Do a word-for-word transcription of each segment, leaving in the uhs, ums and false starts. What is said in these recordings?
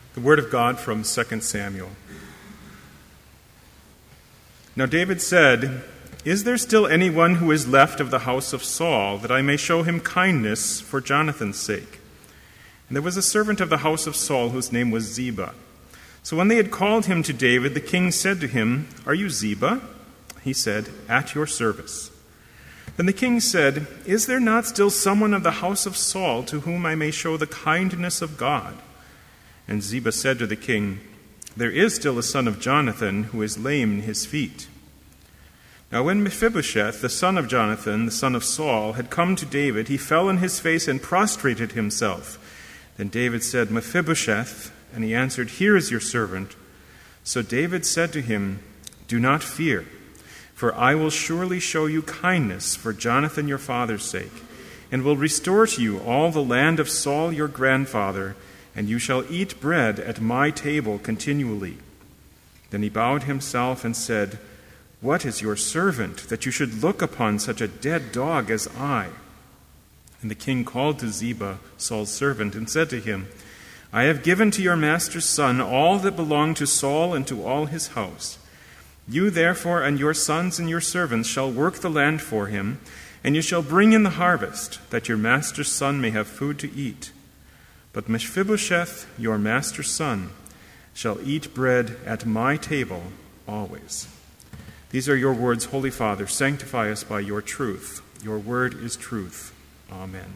The word of God from Second Samuel. Now David said, "Is there still anyone who is left of the house of Saul, that I may show him kindness for Jonathan's sake?" And there was a servant of the house of Saul whose name was Ziba. So when they had called him to David, the king said to him, "Are you Ziba?" He said, "At your service." Then the king said, "Is there not still someone of the house of Saul to whom I may show the kindness of God?" And Ziba said to the king, "There is still a son of Jonathan who is lame in his feet." Now when Mephibosheth, the son of Jonathan, the son of Saul, had come to David, he fell on his face and prostrated himself. Then David said, "Mephibosheth," and he answered, "Here is your servant." So David said to him, "Do not fear, for I will surely show you kindness for Jonathan your father's sake, and will restore to you all the land of Saul your grandfather, and you shall eat bread at my table continually." Then he bowed himself and said, "What is your servant, that you should look upon such a dead dog as I?" And the king called to Ziba, Saul's servant, and said to him, "I have given to your master's son all that belonged to Saul and to all his house. You therefore and your sons and your servants shall work the land for him, and you shall bring in the harvest, that your master's son may have food to eat. But Mephibosheth, your master's son, shall eat bread at my table always." These are your words, Holy Father. Sanctify us by your truth. Your word is truth. Amen.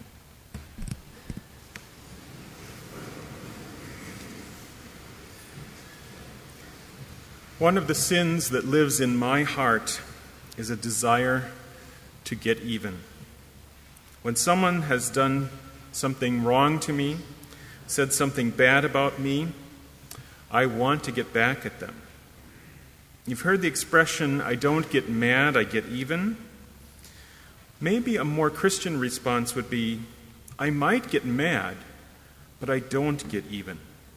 One of the sins that lives in my heart is a desire to get even. When someone has done something wrong to me, said something bad about me, I want to get back at them. You've heard the expression, "I don't get mad, I get even." Maybe a more Christian response would be, "I might get mad, but I don't get even."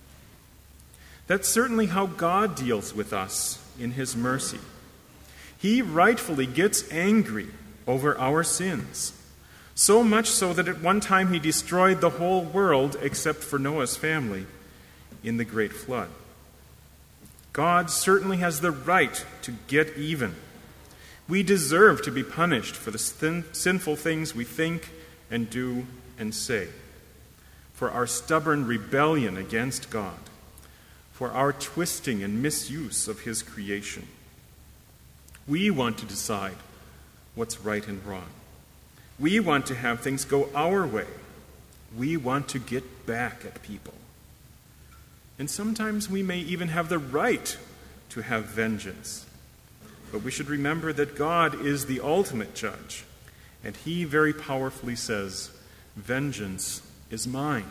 That's certainly how God deals with us in his mercy. He rightfully gets angry over our sins, so much so that at one time he destroyed the whole world except for Noah's family in the great flood. God certainly has the right to get even. We deserve to be punished for the sin- sinful things we think and do and say, for our stubborn rebellion against God, for our twisting and misuse of his creation. We want to decide what's right and wrong. We want to have things go our way. We want to get back at people. And sometimes we may even have the right to have vengeance. But we should remember that God is the ultimate judge, and he very powerfully says, "Vengeance is mine."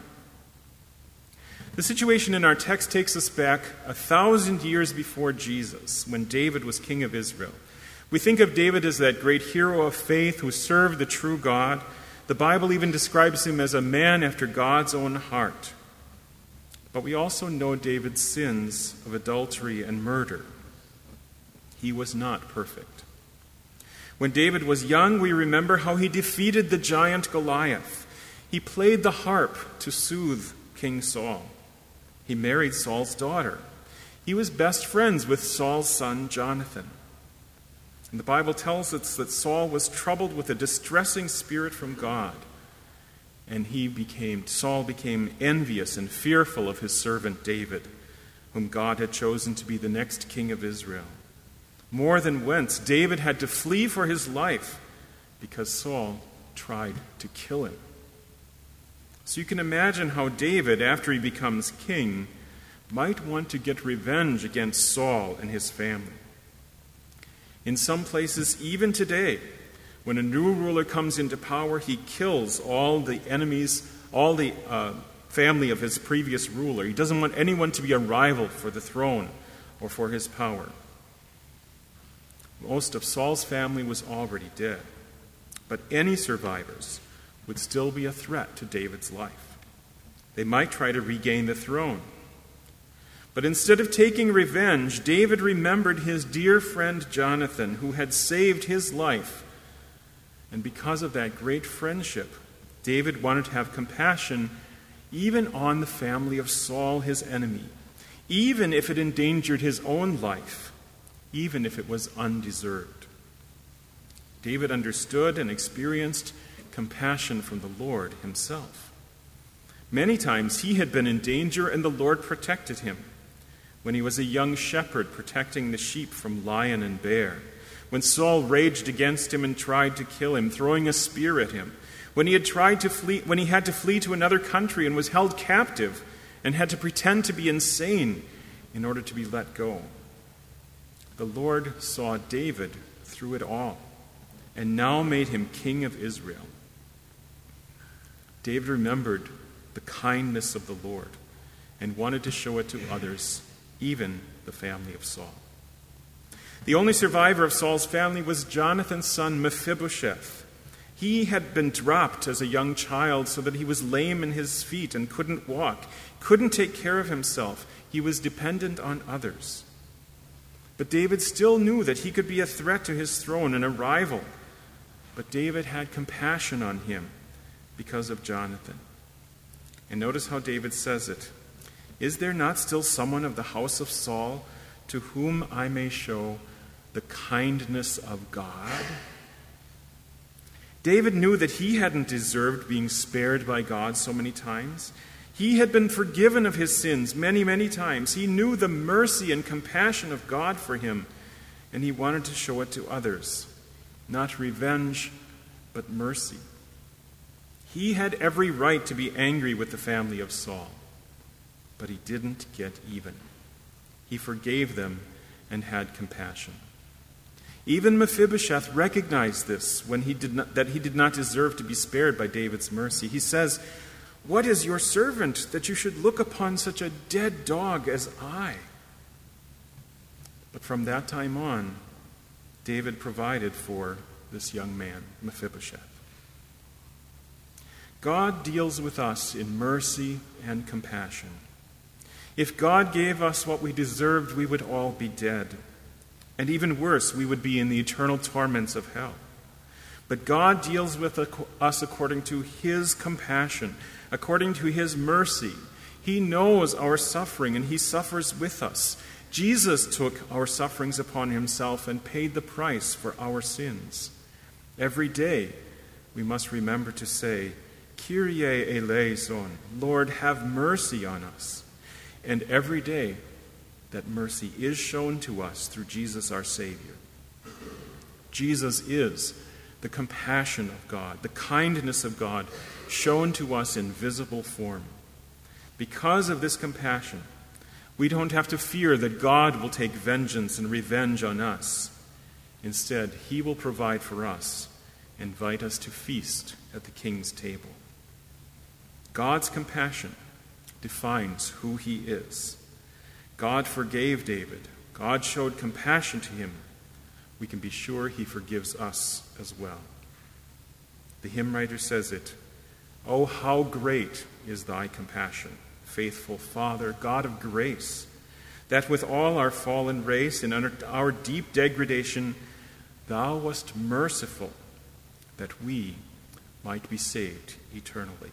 The situation in our text takes us back a thousand years before Jesus, when David was king of Israel. We think of David as that great hero of faith who served the true God. The Bible even describes him as a man after God's own heart. But we also know David's sins of adultery and murder. He was not perfect. When David was young, we remember how he defeated the giant Goliath. He played the harp to soothe King Saul. He married Saul's daughter. He was best friends with Saul's son, Jonathan. And the Bible tells us that Saul was troubled with a distressing spirit from God. And he became, Saul became envious and fearful of his servant David, whom God had chosen to be the next king of Israel. More than once, David had to flee for his life because Saul tried to kill him. So you can imagine how David, after he becomes king, might want to get revenge against Saul and his family. In some places, even today, when a new ruler comes into power, he kills all the enemies, all the uh, family of his previous ruler. He doesn't want anyone to be a rival for the throne or for his power. Most of Saul's family was already dead, but any survivors would still be a threat to David's life. They might try to regain the throne. But instead of taking revenge, David remembered his dear friend Jonathan, who had saved his life. And because of that great friendship, David wanted to have compassion even on the family of Saul, his enemy, even if it endangered his own life, even if it was undeserved. David understood and experienced compassion from the Lord himself. Many times he had been in danger and the Lord protected him. When he was a young shepherd protecting the sheep from lion and bear, when Saul raged against him and tried to kill him, throwing a spear at him, when he had tried to flee, when he had to flee to another country and was held captive and had to pretend to be insane in order to be let go. The Lord saw David through it all and now made him king of Israel. David remembered the kindness of the Lord and wanted to show it to others, even the family of Saul. The only survivor of Saul's family was Jonathan's son Mephibosheth. He had been dropped as a young child so that he was lame in his feet and couldn't walk, couldn't take care of himself. He was dependent on others. But David still knew that he could be a threat to his throne and a rival. But David had compassion on him because of Jonathan. And notice how David says it. Is there not still someone of the house of Saul to whom I may show the kindness of God? David knew that he hadn't deserved being spared by God so many times. He had been forgiven of his sins many, many times. He knew the mercy and compassion of God for him, and he wanted to show it to others. Not revenge, but mercy. He had every right to be angry with the family of Saul, but he didn't get even. He forgave them and had compassion. Even Mephibosheth recognized this when he did not, that he did not deserve to be spared by David's mercy. He says, "What is your servant that you should look upon such a dead dog as I?" But from that time on, David provided for this young man, Mephibosheth. God deals with us in mercy and compassion. If God gave us what we deserved, we would all be dead. And even worse, we would be in the eternal torments of hell. But God deals with us according to his compassion, according to his mercy. He knows our suffering, and he suffers with us. Jesus took our sufferings upon himself and paid the price for our sins. Every day, we must remember to say, Kyrie eleison, Lord, have mercy on us. And every day, that mercy is shown to us through Jesus our Savior. Jesus is the compassion of God, the kindness of God shown to us in visible form. Because of this compassion, we don't have to fear that God will take vengeance and revenge on us. Instead, he will provide for us, invite us to feast at the King's table. God's compassion defines who he is. God forgave David. God showed compassion to him. We can be sure he forgives us as well. The hymn writer says it, "Oh, how great is thy compassion, faithful Father, God of grace, that with all our fallen race and under our deep degradation, thou wast merciful, that we might be saved eternally."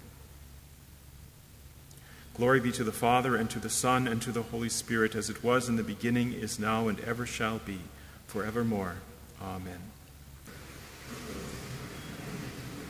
Glory be to the Father, and to the Son, and to the Holy Spirit, as it was in the beginning, is now, and ever shall be, forevermore. Amen.